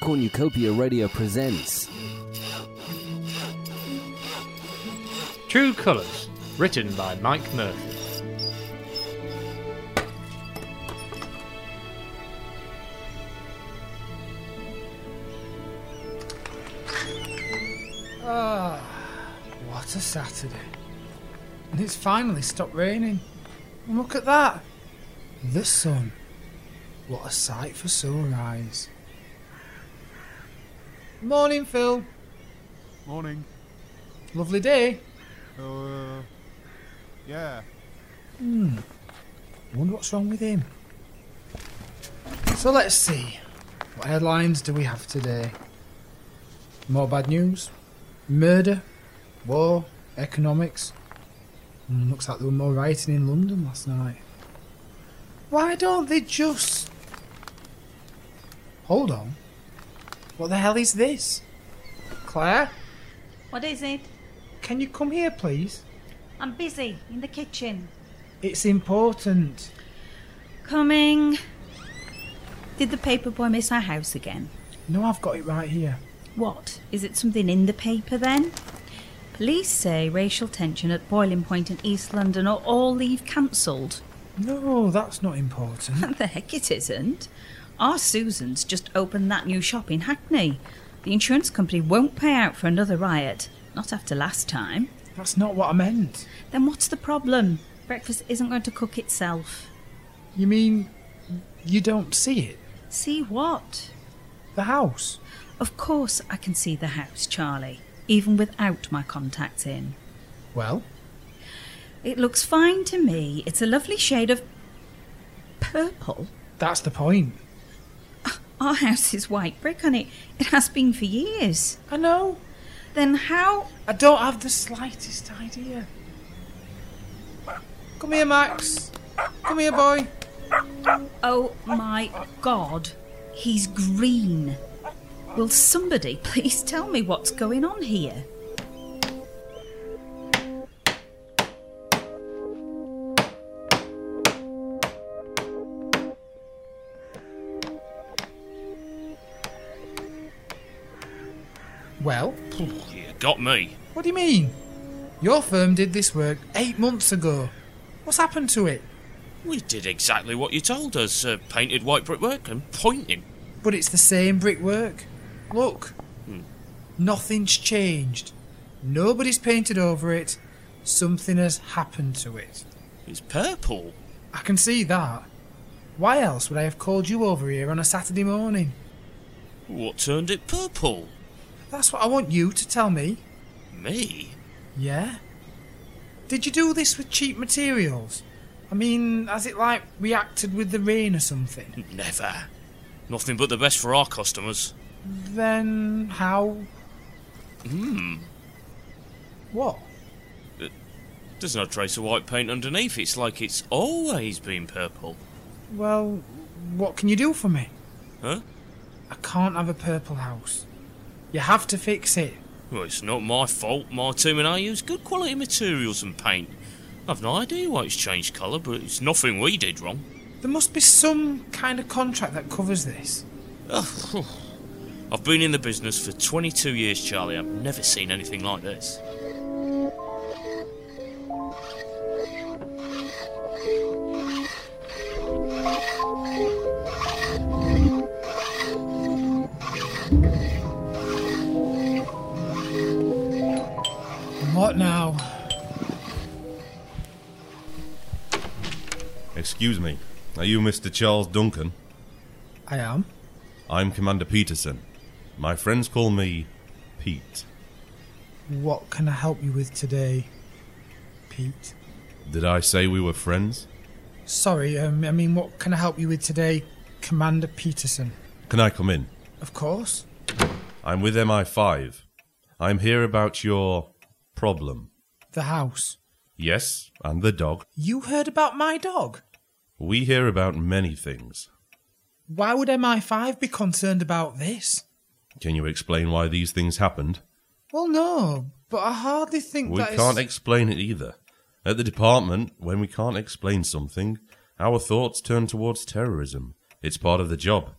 Cornucopia Radio presents True Colours, written by Mike Murphy. What a Saturday. And it's finally stopped raining. And look at that. The sun. What a sight for sore eyes. Morning, Phil. Morning. Lovely day. Yeah. Wonder what's wrong with him. So let's see. What headlines do we have today? More bad news? Murder? War? Economics? Looks like there were more rioting in London last night. Why don't they just... Hold on. What the hell is this? Claire? What is it? Can you come here, please? I'm busy in the kitchen. It's important. Coming. Did the paper boy miss our house again? No, I've got it right here. What? Is it something in the paper then? Police say racial tension at boiling point in East London or all leave cancelled. No, that's not important. The heck it isn't. Our Susan's just opened that new shop in Hackney. The insurance company won't pay out for another riot. Not after last time. That's not what I meant. Then what's the problem? Breakfast isn't going to cook itself. You mean you don't see it? See what? The house? Of course I can see the house, Charlie, even without my contacts in. Well? It looks fine to me. It's a lovely shade of purple. That's the point. Our house is white brick and it has been for years. I know. Then how... I don't have the slightest idea. Come here, Max. Come here, boy. Oh my God, he's green. Will somebody please tell me what's going on here? Well? You got me. What do you mean? Your firm did this work 8 months ago. What's happened to it? We did exactly what you told us. Painted white brickwork and pointing. But it's the same brickwork. Look. Nothing's changed. Nobody's painted over it. Something has happened to it. It's purple. I can see that. Why else would I have called you over here on a Saturday morning? What turned it purple? That's what I want you to tell me. Me? Yeah? Did you do this with cheap materials? I mean, has it like reacted with the rain or something? Never. Nothing but the best for our customers. Then how? What? There's no trace of white paint underneath. It's like it's always been purple. Well, what can you do for me? Huh? I can't have a purple house. You have to fix it. Well, it's not my fault. My team and I use good quality materials and paint. I've no idea why it's changed colour, but it's nothing we did wrong. There must be some kind of contract that covers this. I've been in the business for 22 years, Charlie. I've never seen anything like this. What now? Excuse me, are you Mr. Charles Duncan? I am. I'm Commander Peterson. My friends call me Pete. What can I help you with today, Pete? Did I say we were friends? Sorry, what can I help you with today, Commander Peterson? Can I come in? Of course. I'm with MI5. I'm here about your problem. The house. Yes, and the dog. You heard about my dog? We hear about many things. Why would MI5 be concerned about this? Can you explain why these things happened? Well, no, but I hardly think We can't explain it either. At the department, when we can't explain something, our thoughts turn towards terrorism. It's part of the job.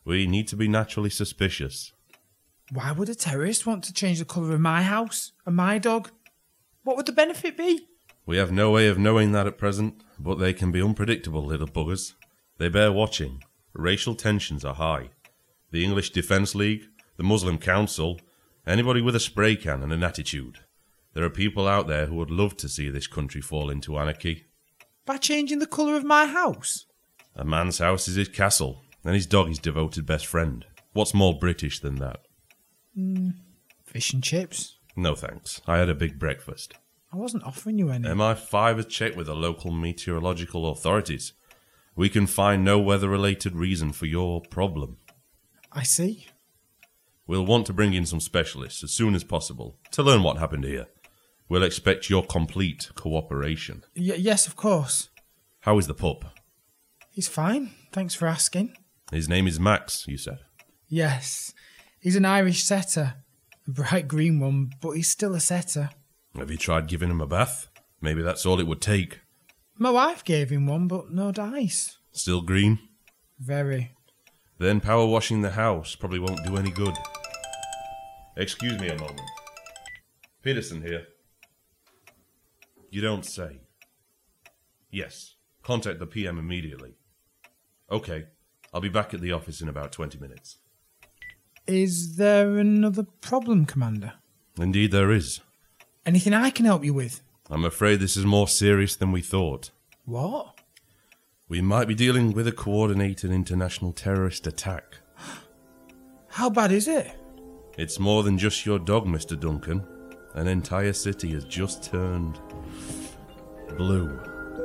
We need to be naturally suspicious. Why would a terrorist want to change the colour of my house and my dog? What would the benefit be? We have no way of knowing that at present, but they can be unpredictable, little buggers. They bear watching. Racial tensions are high. The English Defence League, the Muslim Council, anybody with a spray can and an attitude. There are people out there who would love to see this country fall into anarchy. By changing the colour of my house? A man's house is his castle, and his dog his devoted best friend. What's more British than that? Fish and chips? No thanks. I had a big breakfast. I wasn't offering you any. MI5 has checked with the local meteorological authorities. We can find no weather-related reason for your problem. I see. We'll want to bring in some specialists as soon as possible to learn what happened here. We'll expect your complete cooperation. Yes, of course. How is the pup? He's fine. Thanks for asking. His name is Max, you said? Yes. He's an Irish setter. A bright green one, but he's still a setter. Have you tried giving him a bath? Maybe that's all it would take. My wife gave him one, but no dice. Still green? Very. Then power washing the house probably won't do any good. Excuse me a moment. Peterson here. You don't say. Yes. Contact the PM immediately. Okay. I'll be back at the office in about 20 minutes. Is there another problem, Commander? Indeed there is. Anything I can help you with? I'm afraid this is more serious than we thought. What? We might be dealing with a coordinated international terrorist attack. How bad is it? It's more than just your dog, Mr. Duncan. An entire city has just turned blue.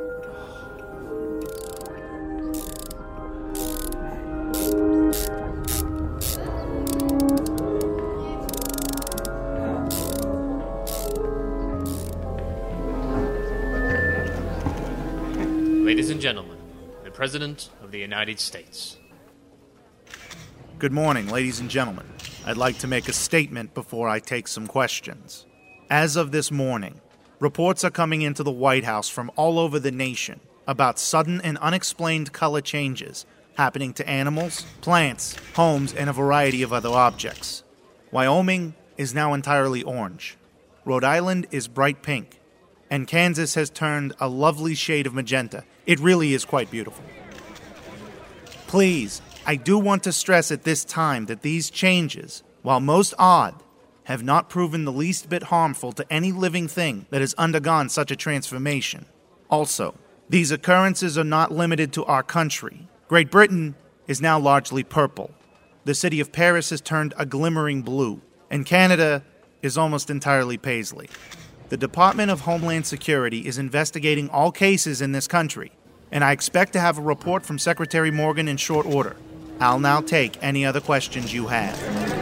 Ladies and gentlemen, the President of the United States. Good morning, ladies and gentlemen. I'd like to make a statement before I take some questions. As of this morning, reports are coming into the White House from all over the nation about sudden and unexplained color changes happening to animals, plants, homes, and a variety of other objects. Wyoming is now entirely orange. Rhode Island is bright pink. And Kansas has turned a lovely shade of magenta. It really is quite beautiful. Please, I do want to stress at this time that these changes, while most odd, have not proven the least bit harmful to any living thing that has undergone such a transformation. Also, these occurrences are not limited to our country. Great Britain is now largely purple. The city of Paris has turned a glimmering blue, and Canada is almost entirely paisley. The Department of Homeland Security is investigating all cases in this country, and I expect to have a report from Secretary Morgan in short order. I'll now take any other questions you have.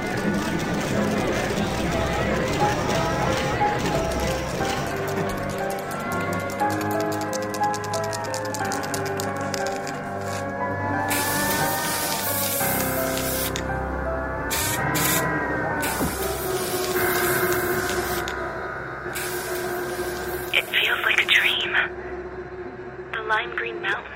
It feels like a dream. The lime green mountains.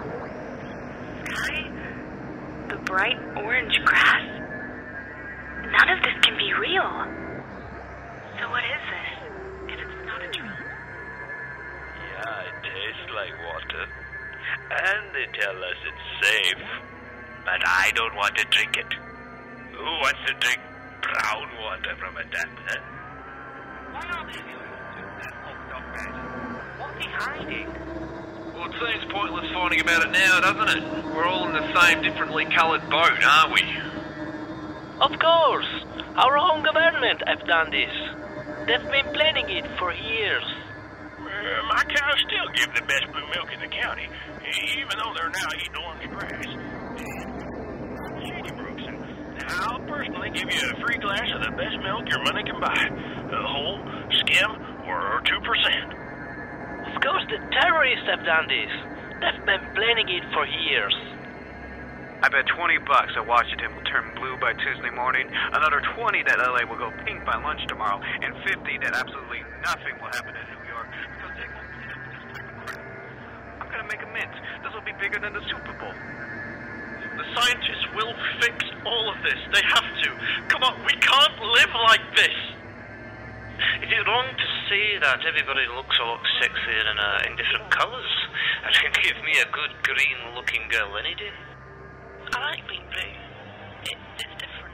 Sky. The bright orange grass. None of this can be real. So what is this, if it's not a dream? Yeah, it tastes like water. And they tell us it's safe. But I don't want to drink it. Who wants to drink brown water from a tap, huh? Why are they doing that hooked up, guys? What's he hiding? Well, it seems pointless fighting about it now, doesn't it? We're all in the same differently coloured boat, aren't we? Of course. Our own government have done this. They've been planning it for years. My cows still give the best blue milk in the county, even though they're now eating orange grass. Shady Brooks, and I'll personally give you a free glass of the best milk your money can buy. Whole, skim, or 2%. Of course the terrorists have done this. They've been planning it for years. I bet $20 that Washington will turn blue by Tuesday morning, another 20 that LA will go pink by lunch tomorrow, and 50 that absolutely nothing will happen in New York because they won't clean up this type of crap. I'm gonna make a mint. This will be bigger than the Super Bowl. The scientists will fix all of this. They have to. Come on, we can't live like this. Is it wrong to say that everybody looks a lot sexier in different colours? And can give me a good green-looking girl any day. I like being blue. It's different.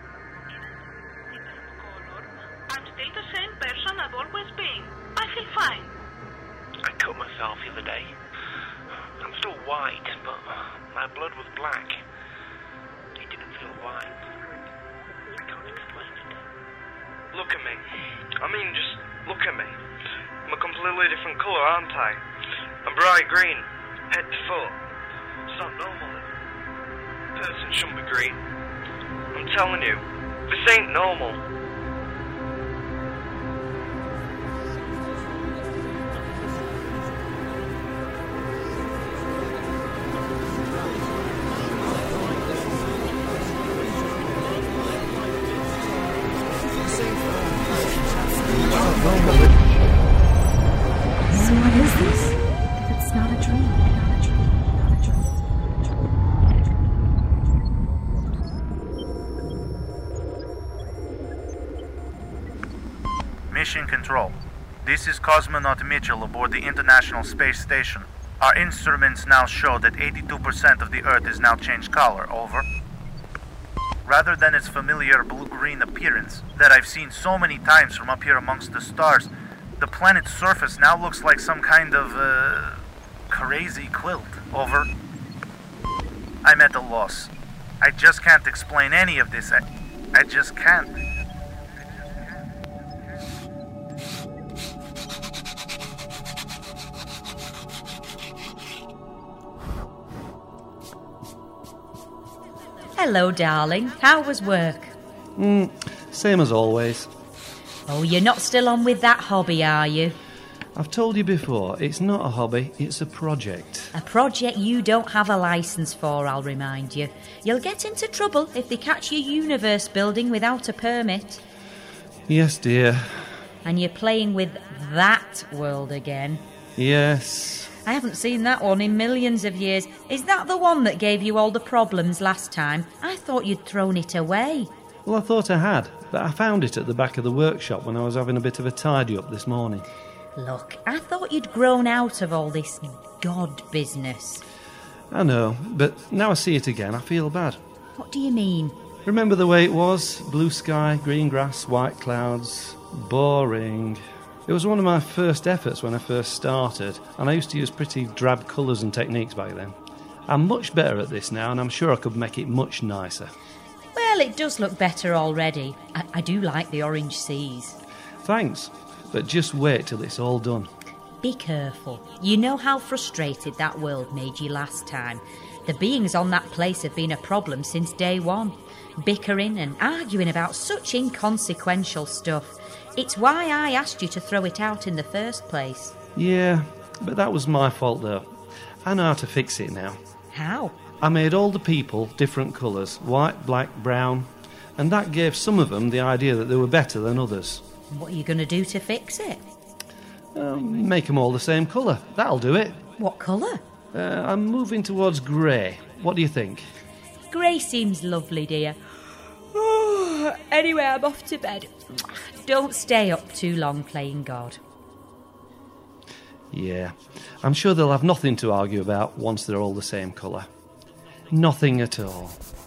I'm still the same person I've always been. I feel fine. I cut myself the other day. I'm still white, but my blood was black. It didn't feel white. I can't explain it. Look at me. I mean, just look at me. I'm a completely different colour, aren't I? I'm bright green, head to foot. It's not normal. A person shouldn't be green. I'm telling you, this ain't normal. So what is this? If it's not a dream, not a dream, not a dream. Mission Control. This is Cosmonaut Mitchell aboard the International Space Station. Our instruments now show that 82% of the Earth is now changed color. Over. Rather than its familiar blue-green appearance that I've seen so many times from up here amongst the stars, the planet's surface now looks like some kind of, crazy quilt. Over. I'm at a loss. I just can't explain any of this. I just can't. Hello, darling. How was work? Same as always. Oh, you're not still on with that hobby, are you? I've told you before, it's not a hobby, it's a project. A project you don't have a licence for, I'll remind you. You'll get into trouble if they catch you universe building without a permit. Yes, dear. And you're playing with that world again. Yes. I haven't seen that one in millions of years. Is that the one that gave you all the problems last time? I thought you'd thrown it away. Well, I thought I had, but I found it at the back of the workshop when I was having a bit of a tidy-up this morning. Look, I thought you'd grown out of all this God business. I know, but now I see it again, I feel bad. What do you mean? Remember the way it was? Blue sky, green grass, white clouds. Boring. It was one of my first efforts when I first started, and I used to use pretty drab colours and techniques back then. I'm much better at this now, and I'm sure I could make it much nicer. Well, it does look better already. I do like the orange seas. Thanks, but just wait till it's all done. Be careful. You know how frustrated that world made you last time. The beings on that place have been a problem since day one. Bickering and arguing about such inconsequential stuff. It's why I asked you to throw it out in the first place. Yeah, but that was my fault though. I know how to fix it now. How? I made all the people different colours, white, black, brown, and that gave some of them the idea that they were better than others. What are you going to do to fix it? Make them all the same colour. That'll do it. What colour? I'm moving towards grey. What do you think? Grey seems lovely, dear. Anyway, I'm off to bed. Don't stay up too long playing God. Yeah, I'm sure they'll have nothing to argue about once they're all the same colour. Nothing at all.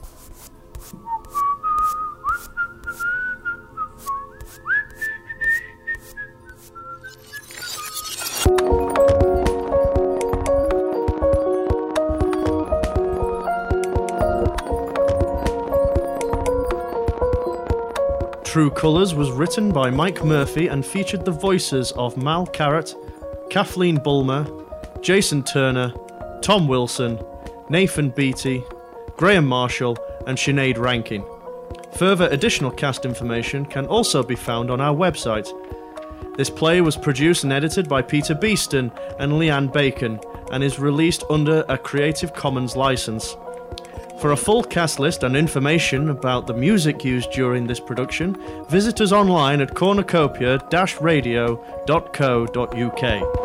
True Colours was written by Mike Murphy and featured the voices of Mal Carrot, Kathleen Bulmer, Jason Turner, Tom Wilson, Nathan Beatty, Graham Marshall and Sinead Rankin. Further additional cast information can also be found on our website. This play was produced and edited by Peter Beeston and Leanne Bacon and is released under a Creative Commons license. For a full cast list and information about the music used during this production, visit us online at cornucopia-radio.co.uk.